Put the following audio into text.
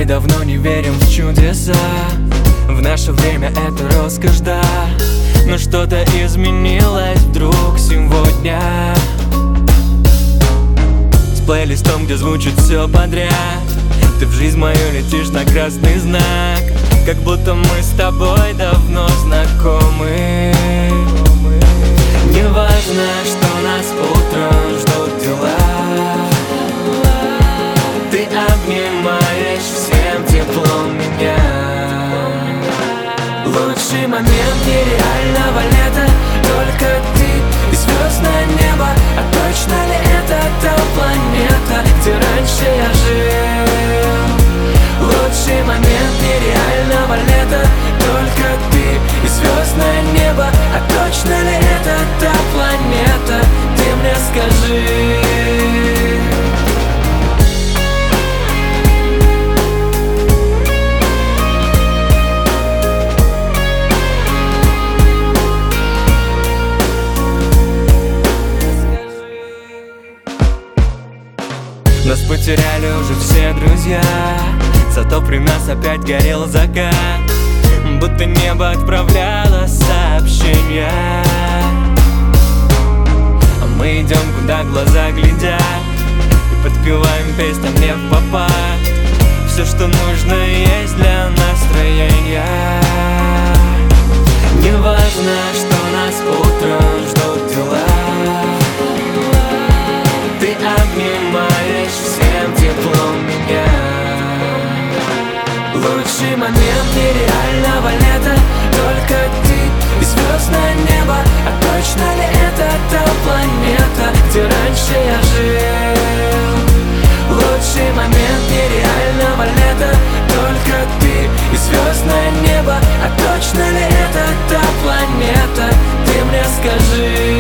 давно не верим в чудеса. В наше время это роскошь, да. Но что-то изменилось вдруг сегодня. С плейлистом, где звучит все подряд, ты в жизнь мою летишь на красный знак. Как будто мы с тобой давно знакомы. Неважно, что нас утром ждут дела, ты обнимаешь всем теплом меня. Лучший момент нереального лета — только ты и звездное небо. А точно ли это та планета, где раньше я жил? Лучший момент нереального лета — только ты и звездное небо. А точно ли это та планета, ты мне скажи. Нас потеряли уже все друзья, зато при нас опять горел закат. Будто небо отправляло сообщения, а мы идем, куда глаза глядят, и подпеваем песням не впопад. Все, что нужно, есть для настроения. Неважно, что нас утром ждут дела, ты обнимаешь всем теплом меня. Лучший момент нереального лета — только ты и звездное небо. А точно ли это та планета, где раньше я жил? Лучший момент нереального лета — только ты и звездное небо. А точно ли это та планета, ты мне скажи.